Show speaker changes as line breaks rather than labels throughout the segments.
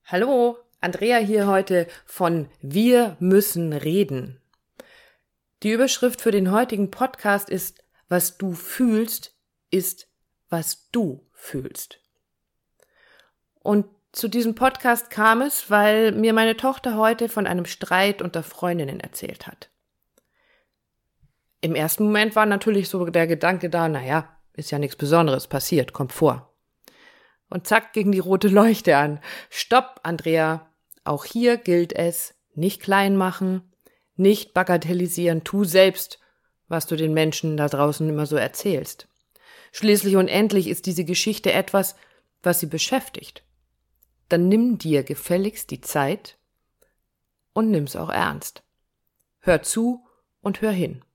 Hallo, Andrea hier heute von Wir müssen reden. Die Überschrift für den heutigen Podcast ist: Was du fühlst, ist, was du fühlst. Und zu diesem Podcast kam es, weil mir meine Tochter heute von einem Streit unter Freundinnen erzählt hat. Im ersten Moment war natürlich so der Gedanke da, naja, ist ja nichts Besonderes passiert, kommt vor. Und zack, ging die rote Leuchte an. Stopp, Andrea. Auch hier gilt es, nicht klein machen, nicht bagatellisieren. Tu selbst, was du den Menschen da draußen immer so erzählst. Schließlich und endlich ist diese Geschichte etwas, was sie beschäftigt. Dann nimm dir gefälligst die Zeit und nimm's auch ernst. Hör zu und hör hin.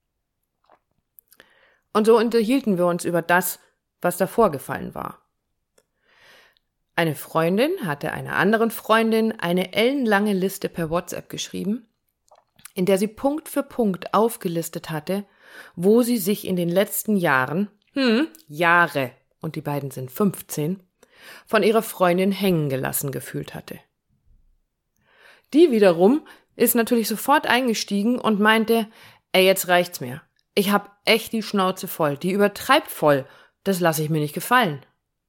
Und so unterhielten wir uns über das, was da vorgefallen war. Eine Freundin hatte einer anderen Freundin eine ellenlange Liste per WhatsApp geschrieben, in der sie Punkt für Punkt aufgelistet hatte, wo sie sich in den letzten Jahren, Jahre, und die beiden sind 15, von ihrer Freundin hängen gelassen gefühlt hatte. Die wiederum ist natürlich sofort eingestiegen und meinte, jetzt reicht's mir. Ich hab echt die Schnauze voll, die übertreibt voll, das lasse ich mir nicht gefallen.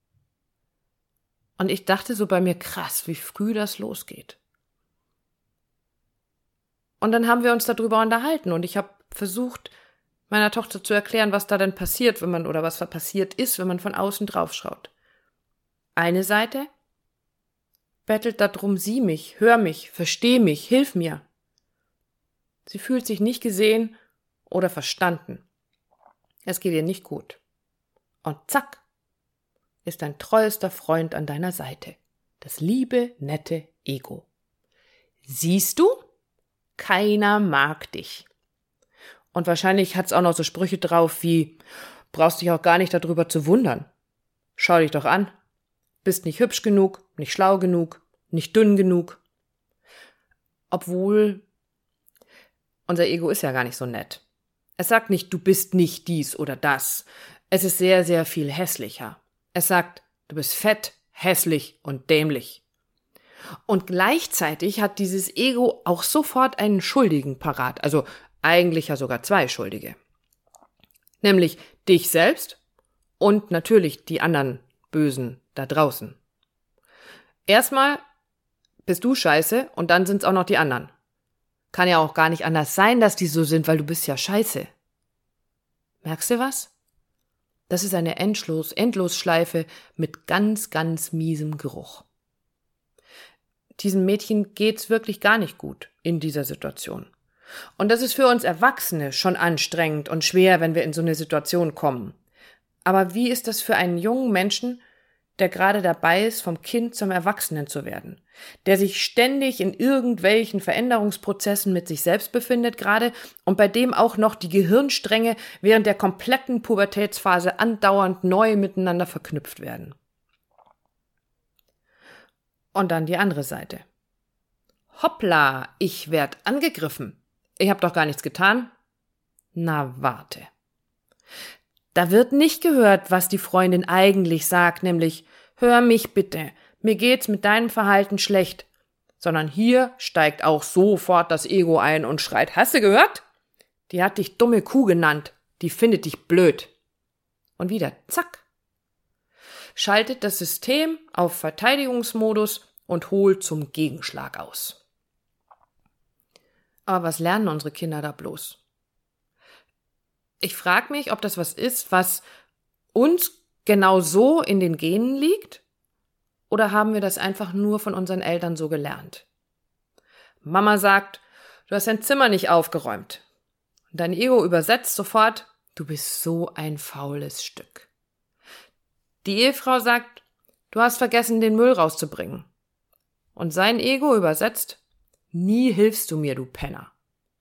Und ich dachte so bei mir, krass, wie früh das losgeht. Und dann haben wir uns darüber unterhalten und ich habe versucht, meiner Tochter zu erklären, was da denn passiert, was passiert ist, wenn man von außen drauf schaut. Eine Seite bettelt darum, sieh mich, hör mich, versteh mich, hilf mir. Sie fühlt sich nicht gesehen oder verstanden. Es geht ihr nicht gut. Und zack, ist dein treuester Freund an deiner Seite. Das liebe, nette Ego. Siehst du? Keiner mag dich. Und wahrscheinlich hat's auch noch so Sprüche drauf wie, brauchst dich auch gar nicht darüber zu wundern. Schau dich doch an. Bist nicht hübsch genug, nicht schlau genug, nicht dünn genug. Obwohl, unser Ego ist ja gar nicht so nett. Es sagt nicht, du bist nicht dies oder das. Es ist sehr, sehr viel hässlicher. Es sagt, du bist fett, hässlich und dämlich. Und gleichzeitig hat dieses Ego auch sofort einen Schuldigen parat, also eigentlich ja sogar zwei Schuldige. Nämlich dich selbst und natürlich die anderen Bösen da draußen. Erstmal bist du scheiße und dann sind's auch noch die anderen. Kann ja auch gar nicht anders sein, dass die so sind, weil du bist ja scheiße. Merkst du was? Das ist eine Endlosschleife mit ganz, ganz miesem Geruch. Diesem Mädchen geht's wirklich gar nicht gut in dieser Situation. Und das ist für uns Erwachsene schon anstrengend und schwer, wenn wir in so eine Situation kommen. Aber wie ist das für einen jungen Menschen, der gerade dabei ist, vom Kind zum Erwachsenen zu werden, der sich ständig in irgendwelchen Veränderungsprozessen mit sich selbst befindet gerade und bei dem auch noch die Gehirnstränge während der kompletten Pubertätsphase andauernd neu miteinander verknüpft werden. Und dann die andere Seite. Hoppla, ich werd angegriffen. Ich hab doch gar nichts getan. Na, warte. Da wird nicht gehört, was die Freundin eigentlich sagt, nämlich, hör mich bitte, mir geht's mit deinem Verhalten schlecht, sondern hier steigt auch sofort das Ego ein und schreit, hast du gehört? Die hat dich dumme Kuh genannt, die findet dich blöd. Und wieder, zack, schaltet das System auf Verteidigungsmodus und holt zum Gegenschlag aus. Aber was lernen unsere Kinder da bloß? Ich frage mich, ob das was ist, was uns genau so in den Genen liegt, oder haben wir das einfach nur von unseren Eltern so gelernt? Mama sagt, du hast dein Zimmer nicht aufgeräumt. Und dein Ego übersetzt sofort, du bist so ein faules Stück. Die Ehefrau sagt, du hast vergessen, den Müll rauszubringen. Und sein Ego übersetzt, nie hilfst du mir, du Penner.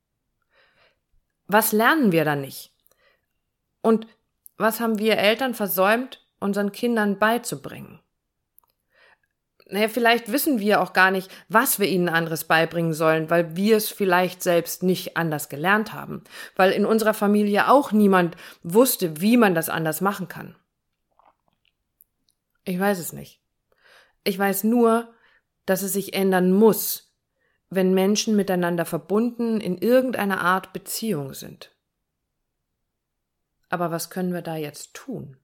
Was lernen wir da nicht? Und was haben wir Eltern versäumt, unseren Kindern beizubringen? Naja, vielleicht wissen wir auch gar nicht, was wir ihnen anderes beibringen sollen, weil wir es vielleicht selbst nicht anders gelernt haben, weil in unserer Familie auch niemand wusste, wie man das anders machen kann. Ich weiß es nicht. Ich weiß nur, dass es sich ändern muss, wenn Menschen miteinander verbunden in irgendeiner Art Beziehung sind. Aber was können wir da jetzt tun?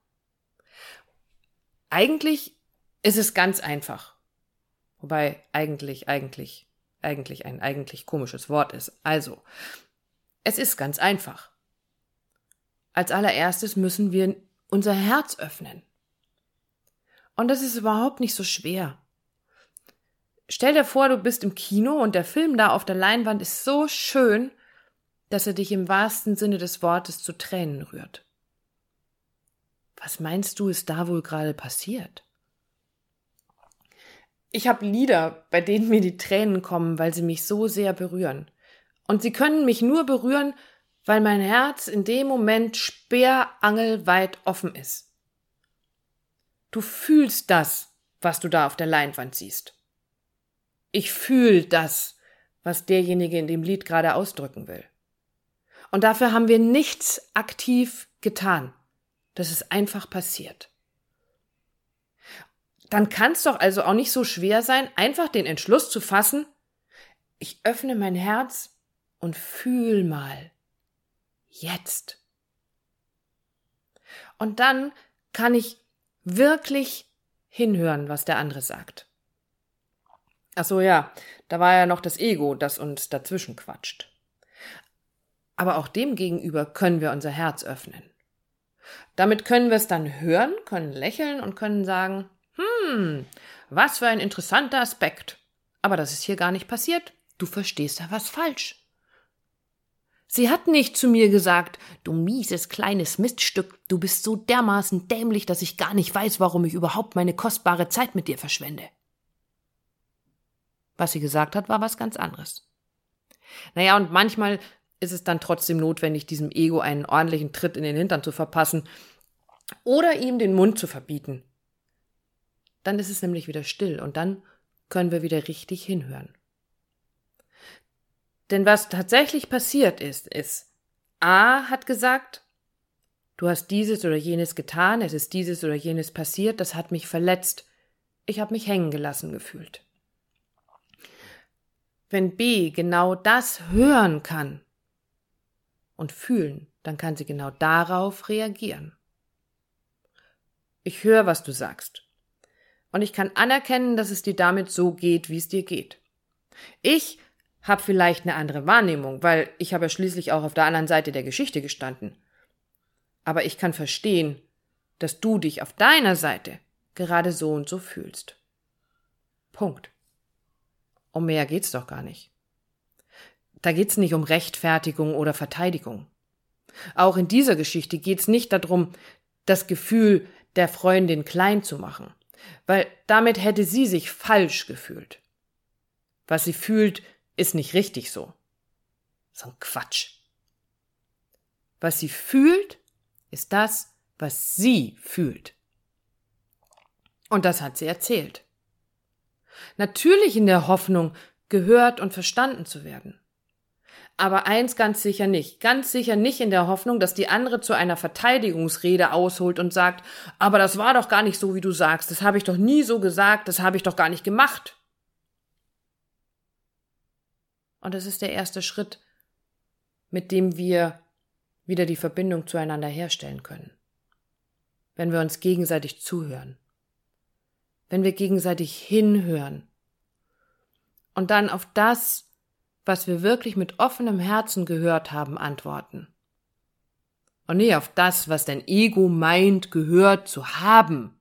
Eigentlich ist es ganz einfach. Wobei eigentlich ein eigentlich komisches Wort ist. Also, es ist ganz einfach. Als allererstes müssen wir unser Herz öffnen. Und das ist überhaupt nicht so schwer. Stell dir vor, du bist im Kino und der Film da auf der Leinwand ist so schön, dass er dich im wahrsten Sinne des Wortes zu Tränen rührt. Was meinst du, ist da wohl gerade passiert? Ich habe Lieder, bei denen mir die Tränen kommen, weil sie mich so sehr berühren. Und sie können mich nur berühren, weil mein Herz in dem Moment sperrangelweit offen ist. Du fühlst das, was du da auf der Leinwand siehst. Ich fühle das, was derjenige in dem Lied gerade ausdrücken will. Und dafür haben wir nichts aktiv getan. Das ist einfach passiert. Dann kann es doch also auch nicht so schwer sein, einfach den Entschluss zu fassen, ich öffne mein Herz und fühl mal. Jetzt. Und dann kann ich wirklich hinhören, was der andere sagt. Ach so, ja, da war ja noch das Ego, das uns dazwischen quatscht. Aber auch dem gegenüber können wir unser Herz öffnen. Damit können wir es dann hören, können lächeln und können sagen, was für ein interessanter Aspekt. Aber das ist hier gar nicht passiert. Du verstehst da was falsch. Sie hat nicht zu mir gesagt, du mieses kleines Miststück, du bist so dermaßen dämlich, dass ich gar nicht weiß, warum ich überhaupt meine kostbare Zeit mit dir verschwende. Was sie gesagt hat, war was ganz anderes. Naja, und manchmal ist es dann trotzdem notwendig, diesem Ego einen ordentlichen Tritt in den Hintern zu verpassen oder ihm den Mund zu verbieten. Dann ist es nämlich wieder still und dann können wir wieder richtig hinhören. Denn was tatsächlich passiert ist, A hat gesagt, du hast dieses oder jenes getan, es ist dieses oder jenes passiert, das hat mich verletzt, ich habe mich hängen gelassen gefühlt. Wenn B genau das hören kann und fühlen, dann kann sie genau darauf reagieren. Ich höre, was du sagst. Und ich kann anerkennen, dass es dir damit so geht, wie es dir geht. Ich habe vielleicht eine andere Wahrnehmung, weil ich habe ja schließlich auch auf der anderen Seite der Geschichte gestanden. Aber ich kann verstehen, dass du dich auf deiner Seite gerade so und so fühlst. Punkt. Um mehr geht's doch gar nicht. Da geht's nicht um Rechtfertigung oder Verteidigung. Auch in dieser Geschichte geht's nicht darum, das Gefühl der Freundin klein zu machen, weil damit hätte sie sich falsch gefühlt. Was sie fühlt, ist nicht richtig so. So ein Quatsch. Was sie fühlt, ist das, was sie fühlt. Und das hat sie erzählt. Natürlich in der Hoffnung, gehört und verstanden zu werden. Aber eins ganz sicher nicht in der Hoffnung, dass die andere zu einer Verteidigungsrede ausholt und sagt, aber das war doch gar nicht so, wie du sagst, das habe ich doch nie so gesagt, das habe ich doch gar nicht gemacht. Und das ist der erste Schritt, mit dem wir wieder die Verbindung zueinander herstellen können. Wenn wir uns gegenseitig zuhören. Wenn wir gegenseitig hinhören. Und dann auf das, was wir wirklich mit offenem Herzen gehört haben, antworten. Und nicht auf das, was dein Ego meint, gehört zu haben.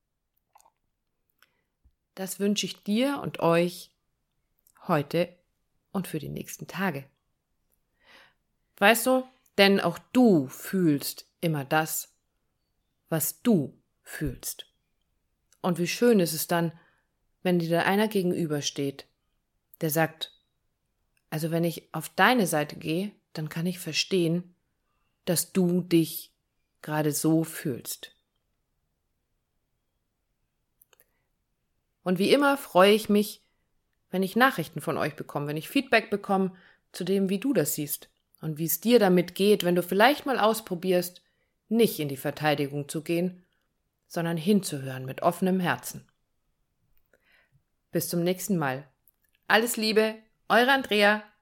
Das wünsche ich dir und euch heute und für die nächsten Tage. Weißt du, denn auch du fühlst immer das, was du fühlst. Und wie schön ist es dann, wenn dir da einer gegenübersteht, der sagt, also wenn ich auf deine Seite gehe, dann kann ich verstehen, dass du dich gerade so fühlst. Und wie immer freue ich mich, wenn ich Nachrichten von euch bekomme, wenn ich Feedback bekomme zu dem, wie du das siehst und wie es dir damit geht, wenn du vielleicht mal ausprobierst, nicht in die Verteidigung zu gehen, sondern hinzuhören mit offenem Herzen. Bis zum nächsten Mal. Alles Liebe, eure Andrea.